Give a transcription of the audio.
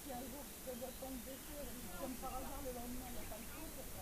si un jour je dois tomber dessus, comme par hasard le lendemain, il n'y a pas le temps.